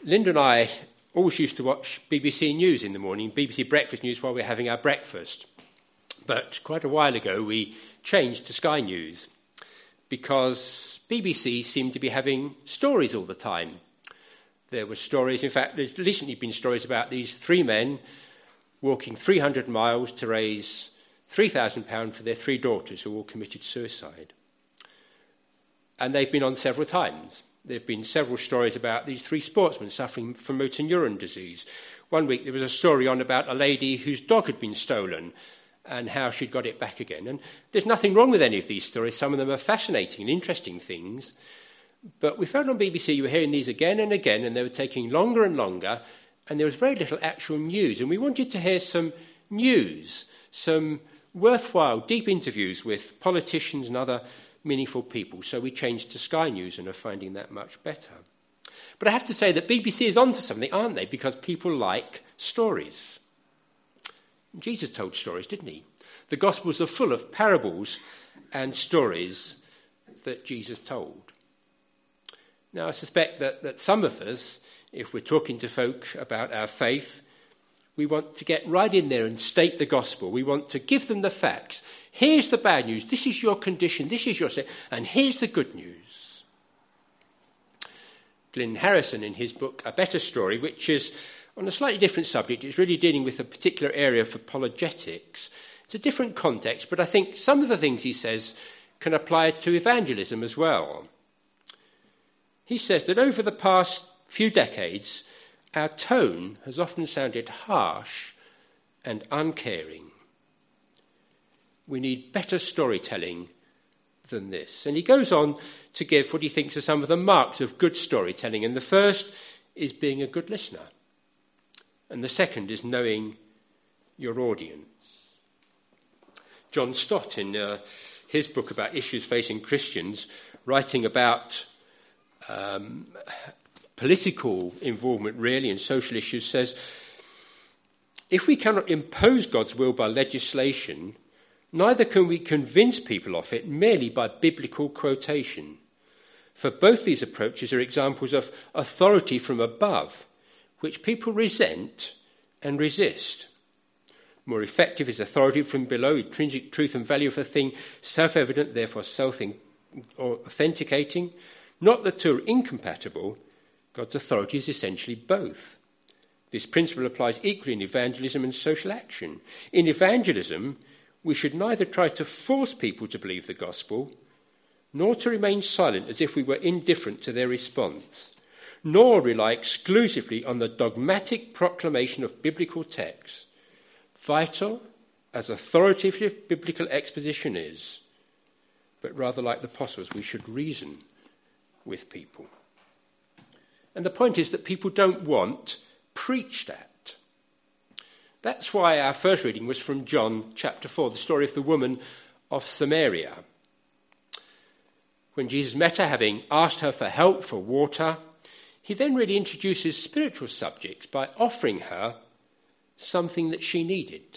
Linda and I always used to watch BBC News in the morning, BBC Breakfast News, while we were having our breakfast. But quite a while ago, we changed to Sky News because BBC seemed to be having stories all the time. There were stories, in fact, there's recently been stories about these three men walking 300 miles to raise £3,000 for their three daughters who all committed suicide. And they've been on several times. There have been several stories about these three sportsmen suffering from motor neuron disease. One week there was a story on about a lady whose dog had been stolen and how she'd got it back again. And there's nothing wrong with any of these stories. Some of them are fascinating and interesting things. But we found on BBC you were hearing these again and again, and they were taking longer and longer, and there was very little actual news. And we wanted to hear some news, some worthwhile, deep interviews with politicians and other meaningful people. So we changed to Sky News and are finding that much better. But I have to say that BBC is onto something, aren't they? Because people like stories. Jesus told stories, didn't he? The Gospels are full of parables and stories that Jesus told. Now, I suspect that some of us, if we're talking to folk about our faith, we want to get right in there and state the gospel. We want to give them the facts. Here's the bad news. This is your condition. This is your state. And here's the good news. Glyn Harrison, in his book, A Better Story, which is on a slightly different subject, it's really dealing with a particular area of apologetics. It's a different context, but I think some of the things he says can apply to evangelism as well. He says that over the past few decades, our tone has often sounded harsh and uncaring. We need better storytelling than this. And he goes on to give what he thinks are some of the marks of good storytelling. And the first is being a good listener. And the second is knowing your audience. John Stott, in his book about issues facing Christians, writing about political involvement really in social issues, says, if we cannot impose God's will by legislation, neither can we convince people of it merely by biblical quotation. For both these approaches are examples of authority from above, which people resent and resist. More effective is authority from below, intrinsic truth and value of a thing, self-evident, therefore self-authenticating. Not the two are incompatible. God's authority is essentially both. This principle applies equally in evangelism and social action. In evangelism, we should neither try to force people to believe the gospel, nor to remain silent as if we were indifferent to their response, nor rely exclusively on the dogmatic proclamation of biblical texts. Vital as authoritative biblical exposition is, but rather like the apostles, we should reason with people. And the point is that people don't want preached at. That's why our first reading was from John chapter 4, the story of the woman of Samaria. When Jesus met her, having asked her for help, for water, he then really introduces spiritual subjects by offering her something that she needed: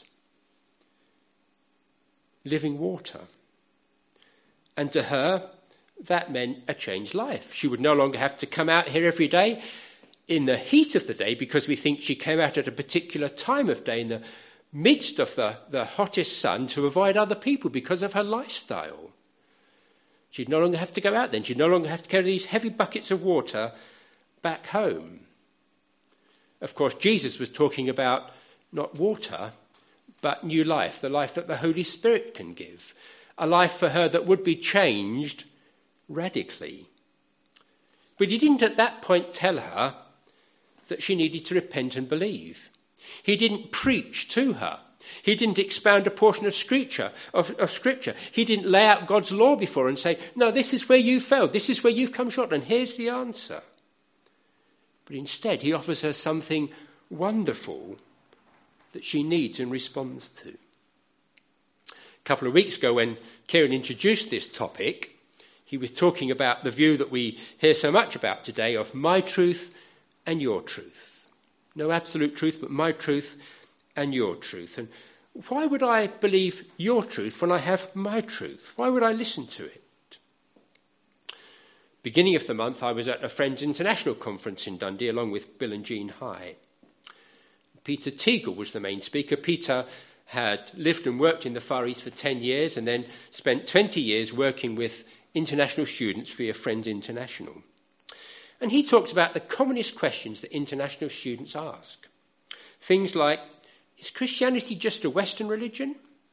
living water. And to her, that meant a changed life. She would no longer have to come out here every day in the heat of the day, because we think she came out at a particular time of day in the midst of the hottest sun to avoid other people because of her lifestyle. She'd no longer have to go out then. She'd no longer have to carry these heavy buckets of water back home. Of course, Jesus was talking about not water, but new life, the life that the Holy Spirit can give, a life for her that would be changed radically. But he didn't at that point tell her that she needed to repent and believe. He didn't preach to her. He didn't expound a portion of Scripture. He didn't lay out God's law before her and say, no, this is where you failed. This is where you've come short, and here's the answer. But instead, he offers her something wonderful that she needs and responds to. A couple of weeks ago, when Kieran introduced this topic, he was talking about the view that we hear so much about today of my truth and your truth. No absolute truth, but my truth and your truth. And why would I believe your truth when I have my truth? Why would I listen to it? Beginning of the month, I was at a Friends International conference in Dundee, along with Bill and Jean High. Peter Teagle was the main speaker. Peter had lived and worked in the Far East for 10 years and then spent 20 years working with international students via Friends International. And he talks about the commonest questions that international students ask. Things like, is Christianity just a Western religion?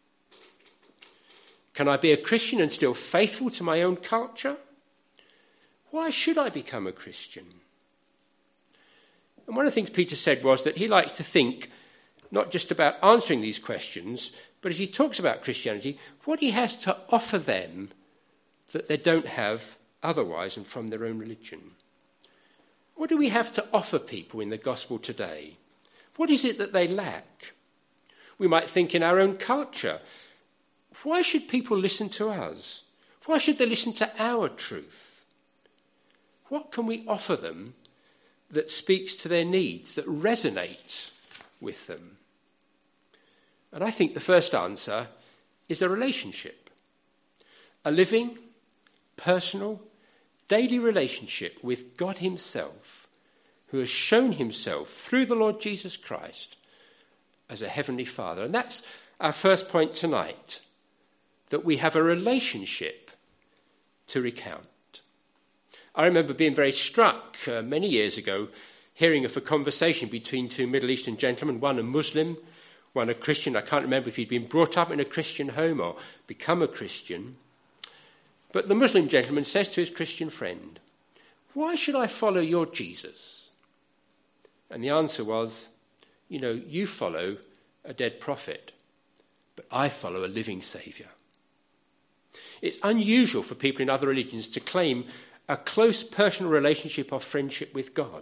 Can I be a Christian and still faithful to my own culture? Why should I become a Christian? And one of the things Peter said was that he likes to think not just about answering these questions, but as he talks about Christianity, what he has to offer them that they don't have otherwise and from their own religion. What do we have to offer people in the gospel today? What is it that they lack? We might think in our own culture, why should people listen to us? Why should they listen to our truth? What can we offer them that speaks to their needs, that resonates with them? And I think the first answer is a relationship. A living, personal, daily relationship with God himself, who has shown himself through the Lord Jesus Christ as a heavenly Father. And that's our first point tonight, that we have a relationship to recount. I remember being very struck many years ago, hearing of a conversation between two Middle Eastern gentlemen, one a Muslim, one a Christian. I can't remember if he'd been brought up in a Christian home or become a Christian. But the Muslim gentleman says to his Christian friend, why should I follow your Jesus? And the answer was, you follow a dead prophet, but I follow a living Saviour. It's unusual for people in other religions to claim a close personal relationship of friendship with God.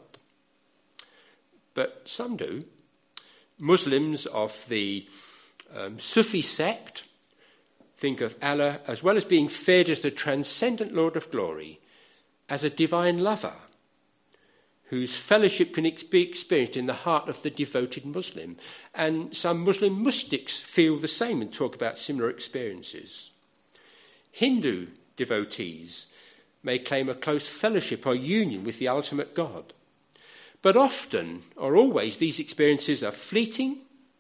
But some do. Muslims of the Sufi sect think of Allah, as well as being feared as the transcendent Lord of glory, as a divine lover whose fellowship can be experienced in the heart of the devoted Muslim. And some Muslim mystics feel the same and talk about similar experiences. Hindu devotees may claim a close fellowship or union with the ultimate God. But often, or always, these experiences are fleeting.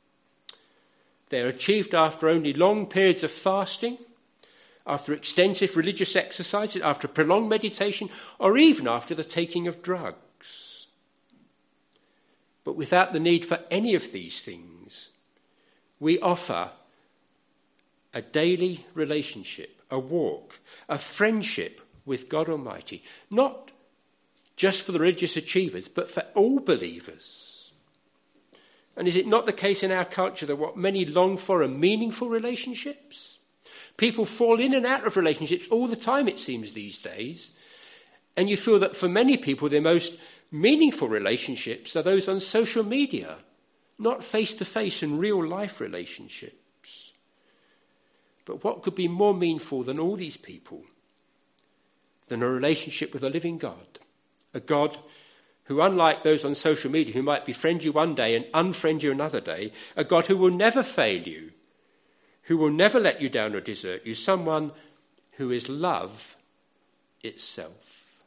They're achieved after only long periods of fasting, after extensive religious exercises, after prolonged meditation, or even after the taking of drugs. But without the need for any of these things, we offer a daily relationship, a walk, a friendship with God Almighty, not just for the religious achievers, but for all believers. And is it not the case in our culture that what many long for are meaningful relationships? People fall in and out of relationships all the time, it seems, these days. And you feel that for many people, their most meaningful relationships are those on social media, not face-to-face and real-life relationships. But what could be more meaningful than all these people? Than a relationship with a living God, a God who, unlike those on social media who might befriend you one day and unfriend you another day, a God who will never fail you, who will never let you down or desert you, someone who is love itself.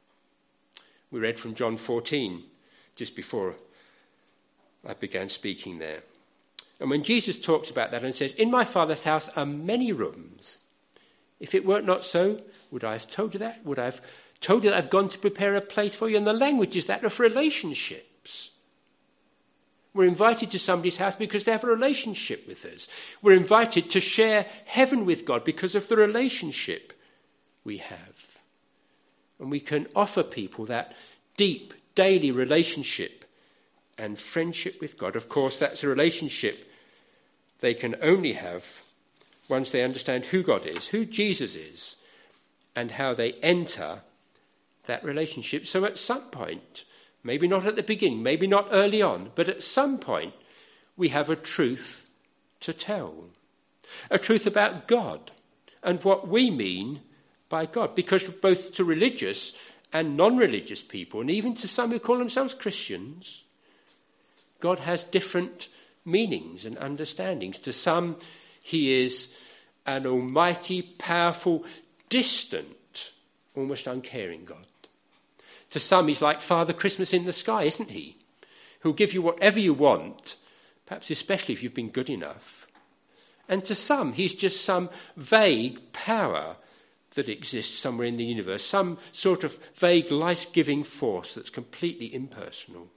We read from John 14 just before I began speaking there. And when Jesus talks about that and says, in my Father's house are many rooms, if it were not so, would I have told you that? Would I have told you that I've gone to prepare a place for you? And the language is that of relationships. We're invited to somebody's house because they have a relationship with us. We're invited to share heaven with God because of the relationship we have. And we can offer people that deep, daily relationship and friendship with God. Of course, that's a relationship they can only have once they understand who God is, who Jesus is, and how they enter that relationship. So at some point, maybe not at the beginning, maybe not early on, but at some point, we have a truth to tell. A truth about God and what we mean by God. Because both to religious and non-religious people, and even to some who call themselves Christians, God has different meanings and understandings. To some, he is an almighty, powerful, distant almost uncaring God. To some, he's like Father Christmas in the sky, isn't he? Who'll give you whatever you want, perhaps especially if you've been good enough. And to some, he's just some vague power that exists somewhere in the universe, some sort of vague life-giving force that's completely impersonal.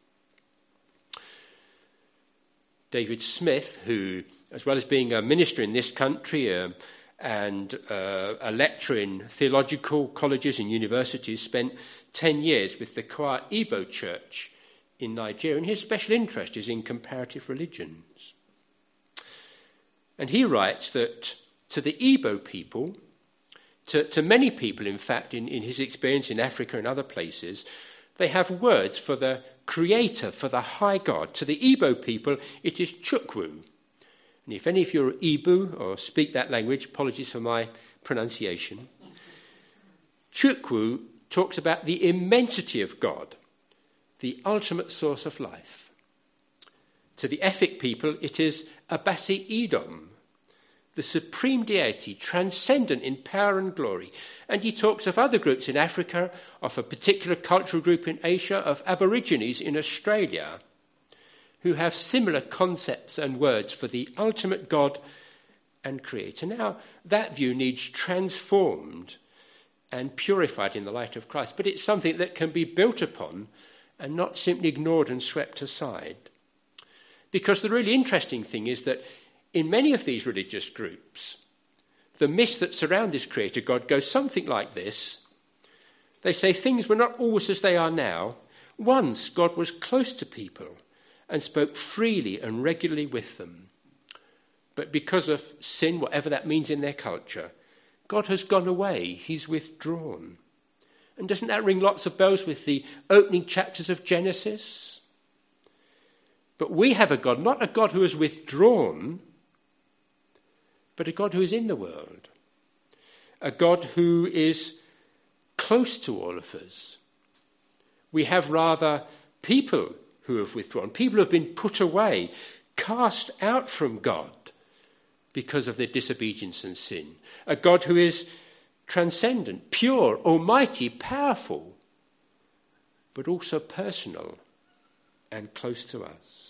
David Smith, who, as well as being a minister in this country and a lecturer in theological colleges and universities, spent 10 years with the Kwa Igbo Church in Nigeria, and his special interest is in comparative religions. And he writes that to the Igbo people, to many people, in fact, in his experience in Africa and other places, they have words for the creator, for the high God. To the Igbo people, it is Chukwu. And if any of you are Igbo or speak that language, apologies for my pronunciation, Chukwu talks about the immensity of God, the ultimate source of life. To the Efik people, it is Abasi Edom, the supreme deity, transcendent in power and glory. And he talks of other groups in Africa, of a particular cultural group in Asia, of Aborigines in Australia, who have similar concepts and words for the ultimate God and creator. Now, that view needs transformed and purified in the light of Christ, but it's something that can be built upon and not simply ignored and swept aside. Because the really interesting thing is that in many of these religious groups, the myths that surround this creator God go something like this. They say things were not always as they are now. Once God was close to people and spoke freely and regularly with them. But because of sin, whatever that means in their culture, God has gone away. He's withdrawn. And doesn't that ring lots of bells with the opening chapters of Genesis? But we have a God, not a God who has withdrawn, but a God who is in the world. A God who is close to all of us. We have rather people who have withdrawn, people who have been put away, cast out from God because of their disobedience and sin. A God who is transcendent, pure, almighty, powerful, but also personal and close to us.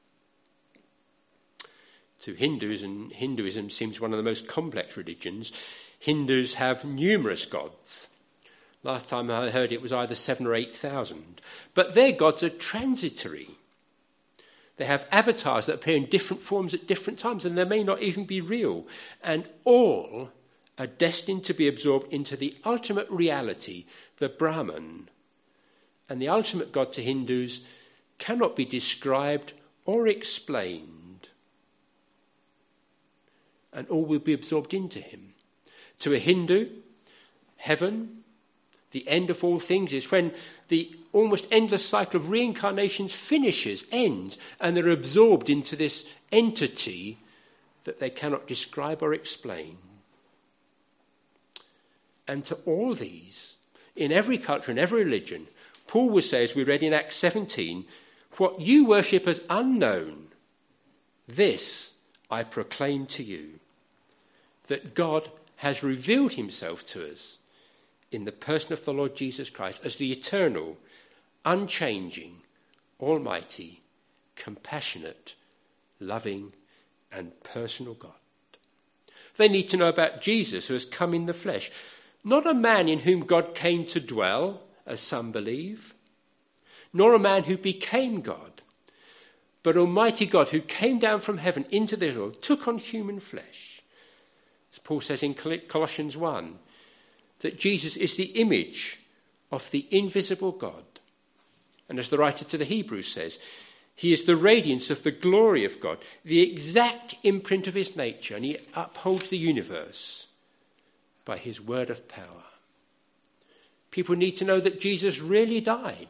To Hindus, and Hinduism seems one of the most complex religions, Hindus have numerous gods. Last time I heard it was either 7,000 or 8,000. But their gods are transitory. They have avatars that appear in different forms at different times, and they may not even be real. And all are destined to be absorbed into the ultimate reality, the Brahman. And the ultimate God to Hindus cannot be described or explained. And all will be absorbed into him. To a Hindu, heaven, the end of all things, is when the almost endless cycle of reincarnations finishes, ends, and they're absorbed into this entity that they cannot describe or explain. And to all these, in every culture, in every religion, Paul will say, as we read in Acts 17, what you worship as unknown, this I proclaim to you, that God has revealed himself to us in the person of the Lord Jesus Christ as the eternal, unchanging, almighty, compassionate, loving, and personal God. They need to know about Jesus, who has come in the flesh, not a man in whom God came to dwell, as some believe, nor a man who became God, but Almighty God who came down from heaven into the world, took on human flesh. As Paul says in Colossians 1, that Jesus is the image of the invisible God. And as the writer to the Hebrews says, he is the radiance of the glory of God, the exact imprint of his nature, and he upholds the universe by his word of power. People need to know that Jesus really died.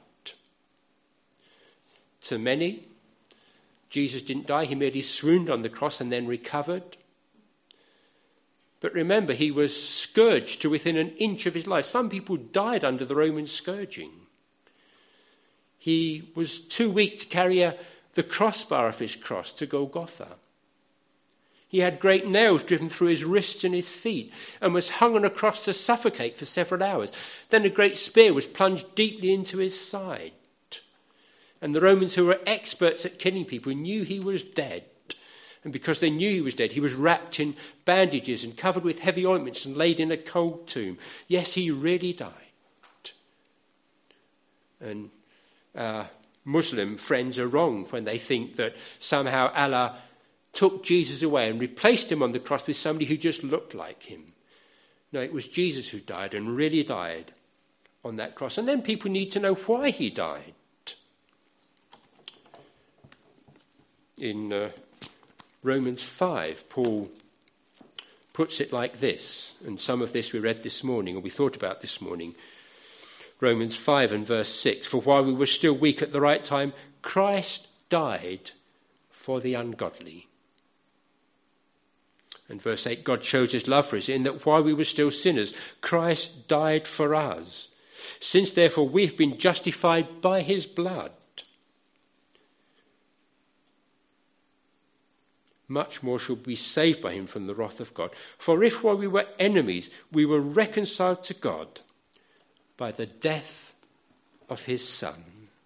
To many, Jesus didn't die. He merely swooned on the cross and then recovered. But remember, he was scourged to within an inch of his life. Some people died under the Roman scourging. He was too weak to carry the crossbar of his cross to Golgotha. He had great nails driven through his wrists and his feet and was hung on a cross to suffocate for several hours. Then a great spear was plunged deeply into his side. And the Romans, who were experts at killing people, knew he was dead. And because they knew he was dead, he was wrapped in bandages and covered with heavy ointments and laid in a cold tomb. Yes, he really died. And Muslim friends are wrong when they think that somehow Allah took Jesus away and replaced him on the cross with somebody who just looked like him. No, it was Jesus who died and really died on that cross. And then people need to know why he died. In Romans 5, Paul puts it like this, and some of this we read this morning, or we thought about this morning. Romans 5 and verse 6, for while we were still weak at the right time, Christ died for the ungodly. And verse 8, God shows his love for us in that while we were still sinners, Christ died for us. Since therefore we have been justified by his blood, much more shall we be saved by him from the wrath of God. For if while we were enemies, we were reconciled to God by the death of his Son.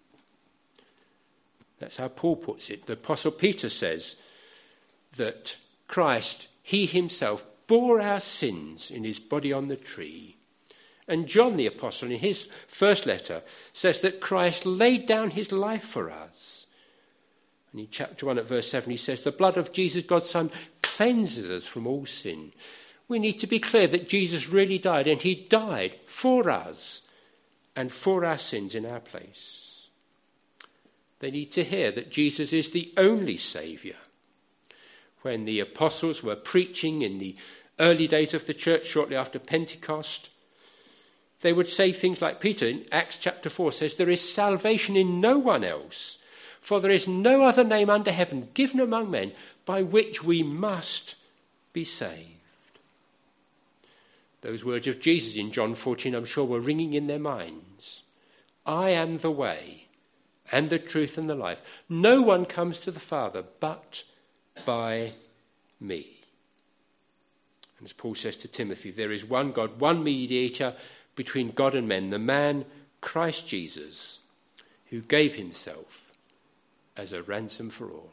That's how Paul puts it. The Apostle Peter says that Christ, he himself, bore our sins in his body on the tree. And John the Apostle, in his first letter, says that Christ laid down his life for us. And in chapter 1 at verse 7, he says, the blood of Jesus, God's Son, cleanses us from all sin. We need to be clear that Jesus really died, and he died for us and for our sins in our place. They need to hear that Jesus is the only Saviour. When the apostles were preaching in the early days of the church, shortly after Pentecost, they would say things like Peter in Acts chapter 4 says, there is salvation in no one else, for there is no other name under heaven given among men by which we must be saved. Those words of Jesus in John 14, I'm sure, were ringing in their minds. I am the way and the truth and the life. No one comes to the Father but by me. And as Paul says to Timothy, there is one God, one mediator between God and men, the man Christ Jesus, who gave himself as a ransom for all.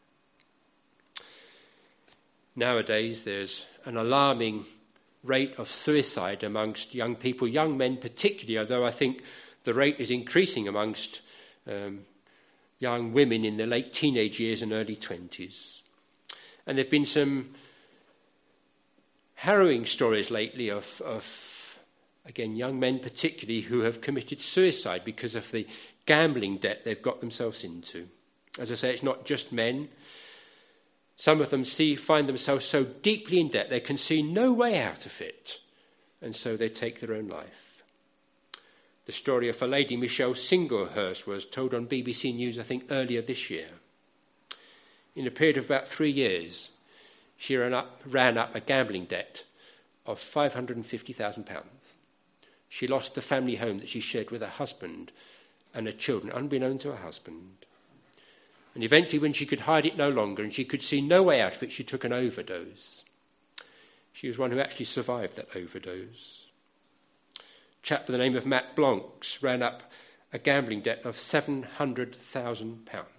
Nowadays, there's an alarming rate of suicide amongst young people, young men particularly, although I think the rate is increasing amongst young women in their late teenage years and early 20s. And there have been some harrowing stories lately of again, young men particularly who have committed suicide because of the gambling debt they've got themselves into. As I say, it's not just men. Some of them find themselves so deeply in debt they can see no way out of it, and so they take their own life. The story of a lady, Michelle Singlehurst, was told on BBC News, I think, earlier this year. In a period of about 3 years, she ran up a gambling debt of £550,000. She lost the family home that she shared with her husband and her children, unbeknown to her husband. And eventually, when she could hide it no longer and she could see no way out of it, she took an overdose. She was one who actually survived that overdose. A chap by the name of Matt Blancs ran up a gambling debt of £700,000.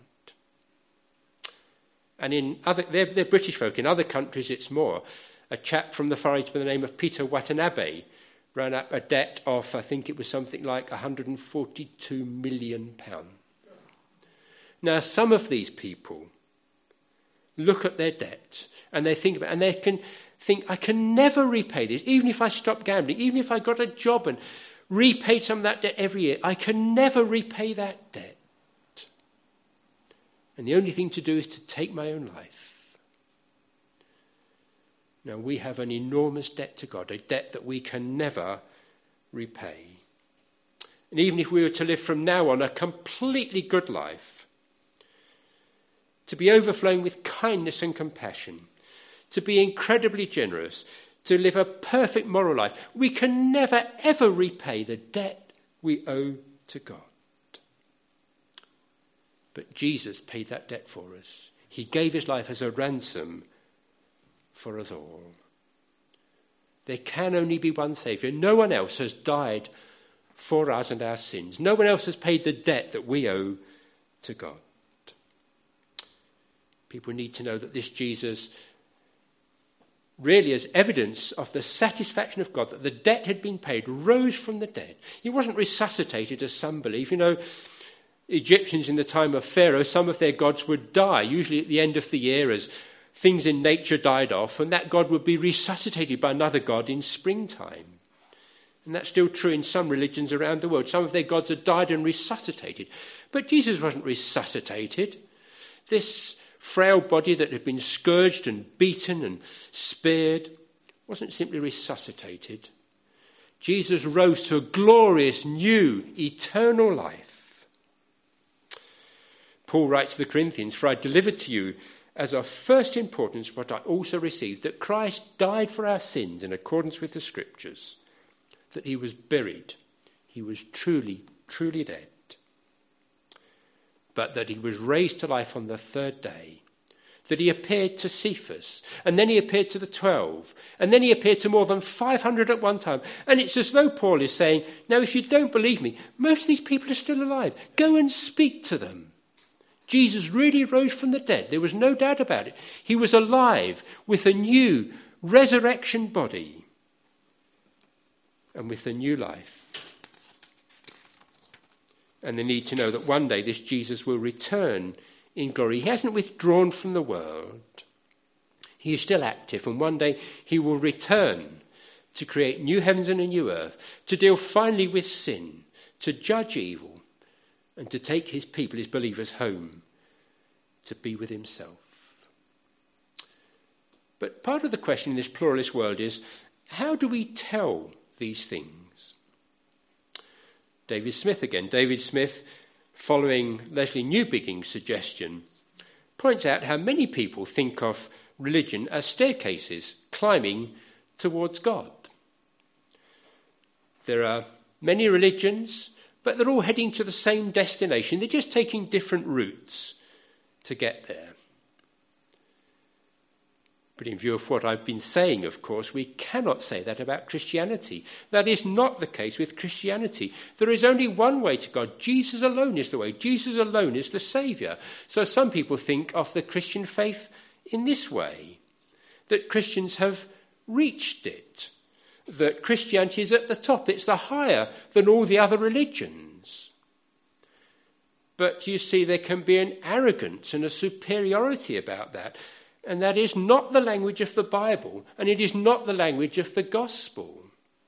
And they're British folk. In other countries, it's more. A chap from the Far East by the name of Peter Watanabe ran up a debt of, I think it was something like £142 million. Now, some of these people look at their debt and they think about, and they can think, I can never repay this, even if I stop gambling, even if I got a job and repaid some of that debt every year, I can never repay that debt. And the only thing to do is to take my own life. Now, we have an enormous debt to God, a debt that we can never repay. And even if we were to live from now on a completely good life, to be overflowing with kindness and compassion, to be incredibly generous, to live a perfect moral life, we can never, ever repay the debt we owe to God. But Jesus paid that debt for us. He gave his life as a ransom for us all. There can only be one Saviour. No one else has died for us and our sins. No one else has paid the debt that we owe to God. People need to know that this Jesus really is evidence of the satisfaction of God, that the debt had been paid, rose from the dead. He wasn't resuscitated as some believe. You know, Egyptians in the time of Pharaoh, some of their gods would die, usually at the end of the year as things in nature died off, and that god would be resuscitated by another god in springtime. And that's still true in some religions around the world. Some of their gods had died and resuscitated. But Jesus wasn't resuscitated. This frail body that had been scourged and beaten and speared wasn't simply resuscitated. Jesus rose to a glorious, new, eternal life. Paul writes to the Corinthians, "For I delivered to you as of first importance what I also received, that Christ died for our sins in accordance with the Scriptures, that he was buried, he was truly, truly dead, but that he was raised to life on the third day, that he appeared to Cephas, and then he appeared to the 12, and then he appeared to more than 500 at one time." And it's as though Paul is saying, now if you don't believe me, most of these people are still alive. Go and speak to them. Jesus really rose from the dead. There was no doubt about it. He was alive with a new resurrection body and with a new life. And they need to know that one day this Jesus will return in glory. He hasn't withdrawn from the world. He is still active, and one day he will return to create new heavens and a new earth, to deal finally with sin, to judge evil, and to take his people, his believers, home to be with himself. But part of the question in this pluralist world is, how do we tell these things? David Smith again. David Smith, following Leslie Newbigging's suggestion, points out how many people think of religion as staircases climbing towards God. There are many religions, but they're all heading to the same destination. They're just taking different routes to get there. But in view of what I've been saying, of course, we cannot say that about Christianity. That is not the case with Christianity. There is only one way to God. Jesus alone is the way. Jesus alone is the Saviour. So some people think of the Christian faith in this way, that Christians have reached it, that Christianity is at the top. It's the higher than all the other religions. But you see, there can be an arrogance and a superiority about that. And that is not the language of the Bible, and it is not the language of the gospel.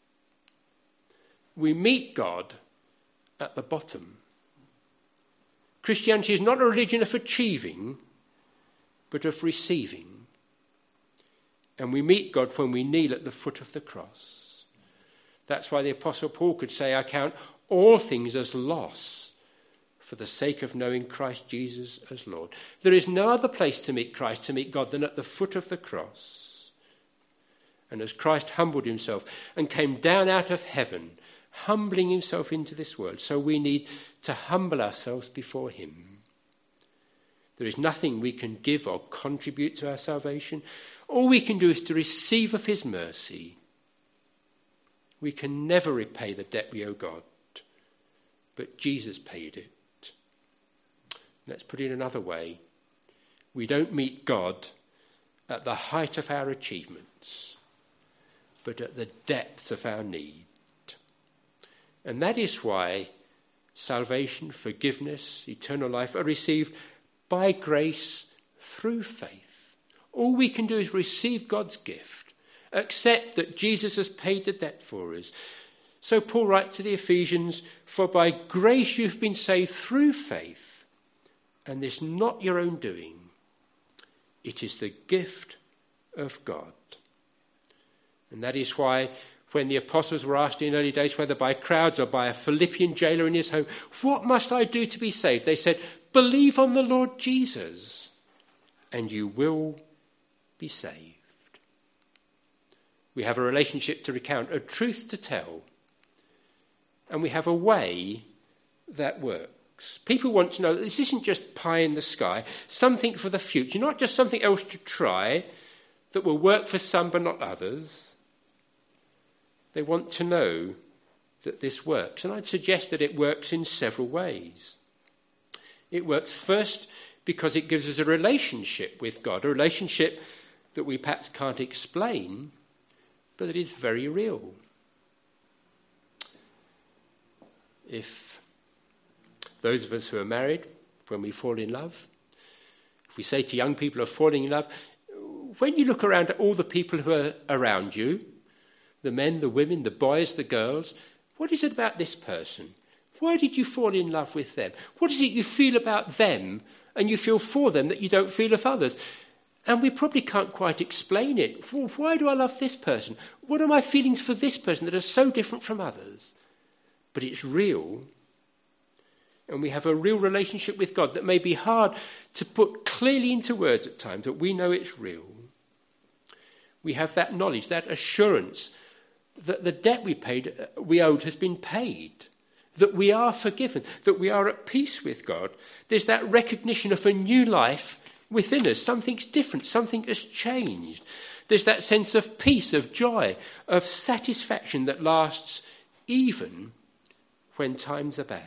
We meet God at the bottom. Christianity is not a religion of achieving, but of receiving. And we meet God when we kneel at the foot of the cross. That's why the Apostle Paul could say, "I count all things as loss for the sake of knowing Christ Jesus as Lord." There is no other place to meet Christ, to meet God, than at the foot of the cross. And as Christ humbled himself and came down out of heaven, humbling himself into this world, so we need to humble ourselves before him. There is nothing we can give or contribute to our salvation. All we can do is to receive of his mercy. We can never repay the debt we owe God, but Jesus paid it. Let's put it another way. We don't meet God at the height of our achievements, but at the depth of our need. And that is why salvation, forgiveness, eternal life are received by grace through faith. All we can do is receive God's gift, accept that Jesus has paid the debt for us. So Paul writes to the Ephesians, "For by grace you've been saved through faith, and this not your own doing. It is the gift of God." And that is why when the apostles were asked in early days, whether by crowds or by a Philippian jailer in his home, "What must I do to be saved?" they said, "Believe on the Lord Jesus, and you will be saved." We have a relationship to recount, a truth to tell, and we have a way that works. People want to know that this isn't just pie in the sky, something for the future, not just something else to try, that will work for some but not others. They want to know that this works. And I'd suggest that it works in several ways. It works first because it gives us a relationship with God, a relationship that we perhaps can't explain, but that is very real. If those of us who are married, when we fall in love, if we say to young people who are falling in love, when you look around at all the people who are around you, the men, the women, the boys, the girls, what is it about this person? Why did you fall in love with them? What is it you feel about them and you feel for them that you don't feel of others? And we probably can't quite explain it. Well, why do I love this person? What are my feelings for this person that are so different from others? But it's real. And we have a real relationship with God that may be hard to put clearly into words at times, but we know it's real. We have that knowledge, that assurance that the debt we owed has been paid, that we are forgiven, that we are at peace with God. There's that recognition of a new life within us. Something's different, something has changed. There's that sense of peace, of joy, of satisfaction that lasts even when times are bad.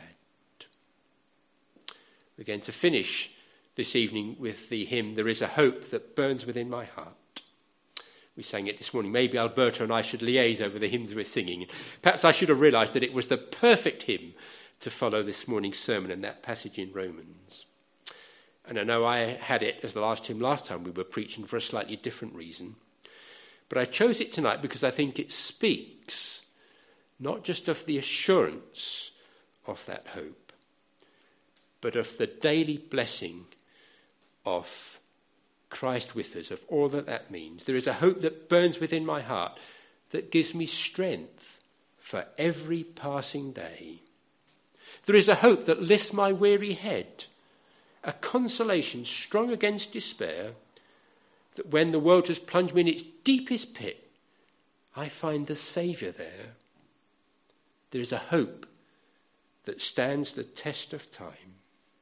We're going to finish this evening with the hymn, There Is a Hope That Burns Within My Heart. We sang it this morning. Maybe Alberto and I should liaise over the hymns we're singing. Perhaps I should have realised that it was the perfect hymn to follow this morning's sermon and that passage in Romans. And I know I had it as the last hymn last time we were preaching for a slightly different reason. But I chose it tonight because I think it speaks not just of the assurance of that hope, but of the daily blessing of Christ with us, of all that means. There is a hope that burns within my heart that gives me strength for every passing day. There is a hope that lifts my weary head, a consolation strong against despair, that when the world has plunged me in its deepest pit, I find the Saviour there. There is a hope that stands the test of time.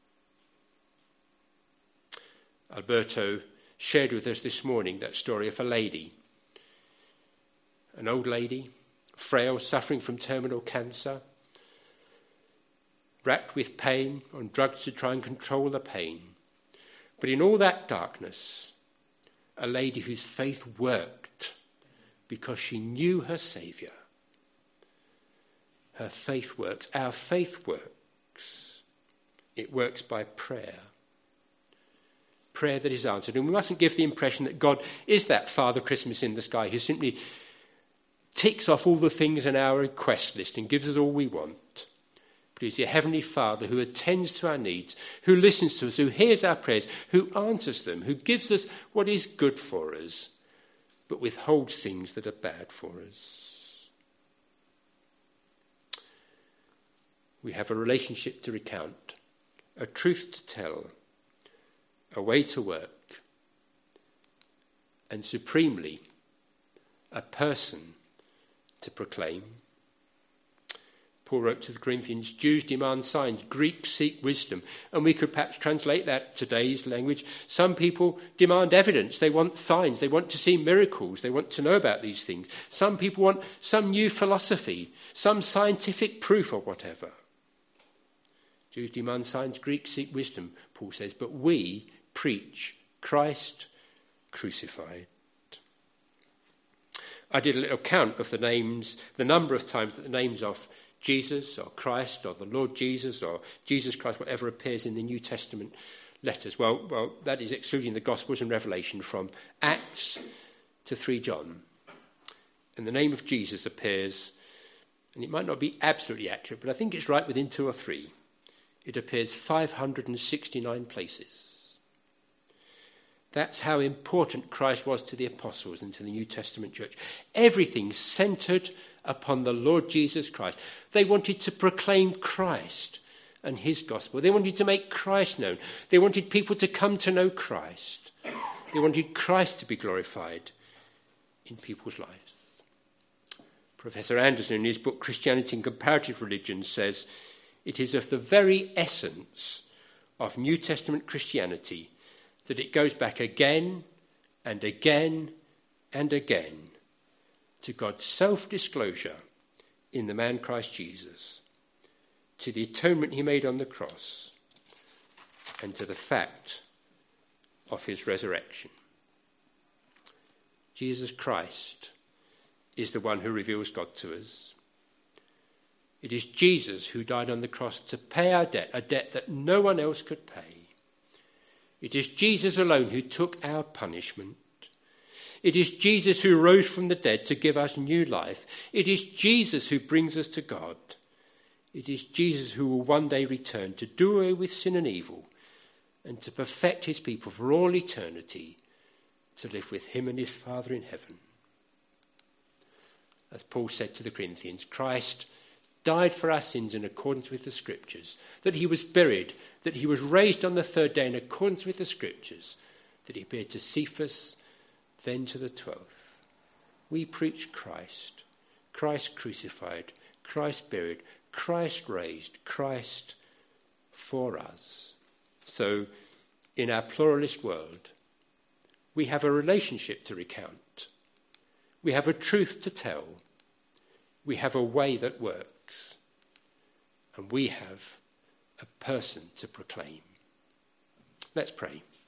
Alberto shared with us this morning that story of a lady, an old lady, frail, suffering from terminal cancer, racked with pain, on drugs to try and control the pain. But in all that darkness, a lady whose faith worked because she knew her Saviour. Her faith works. Our faith works. It works by prayer. Prayer that is answered. And we mustn't give the impression that God is that Father Christmas in the sky who simply ticks off all the things in our request list and gives us all we want. But he's a Heavenly Father who attends to our needs, who listens to us, who hears our prayers, who answers them, who gives us what is good for us, but withholds things that are bad for us. We have a relationship to recount, a truth to tell, a way to work, and supremely, a person to proclaim. Paul wrote to the Corinthians, Jews demand signs, Greeks seek wisdom. And we could perhaps translate that today's language. Some people demand evidence. They want signs. They want to see miracles. They want to know about these things. Some people want some new philosophy, some scientific proof or whatever. Jews demand signs, Greeks seek wisdom, Paul says, but we preach Christ crucified. I did a little count of the names, the number of times that the names of Jesus or Christ or the Lord Jesus or Jesus Christ, whatever appears in the New Testament letters. Well, that is excluding the Gospels and Revelation, from Acts to 3 John. And the name of Jesus appears, and it might not be absolutely accurate, but I think it's right within 2 or 3. It appears 569 places. That's how important Christ was to the apostles and to the New Testament church. Everything centred upon the Lord Jesus Christ. They wanted to proclaim Christ and his gospel. They wanted to make Christ known. They wanted people to come to know Christ. They wanted Christ to be glorified in people's lives. Professor Anderson, in his book Christianity and Comparative Religions, says, it is of the very essence of New Testament Christianity that it goes back again and again and again to God's self-disclosure in the man Christ Jesus, to the atonement he made on the cross, and to the fact of his resurrection. Jesus Christ is the one who reveals God to us. It is Jesus who died on the cross to pay our debt, a debt that no one else could pay. It is Jesus alone who took our punishment. It is Jesus who rose from the dead to give us new life. It is Jesus who brings us to God. It is Jesus who will one day return to do away with sin and evil and to perfect his people for all eternity, to live with him and his Father in heaven. As Paul said to the Corinthians, Christ died for our sins in accordance with the Scriptures, that he was buried, that he was raised on the third day in accordance with the Scriptures, that he appeared to Cephas, then to the 12th. We preach Christ, Christ crucified, Christ buried, Christ raised, Christ for us. So, in our pluralist world, we have a relationship to recount. We have a truth to tell. We have a way that works. And we have a person to proclaim. Let's pray.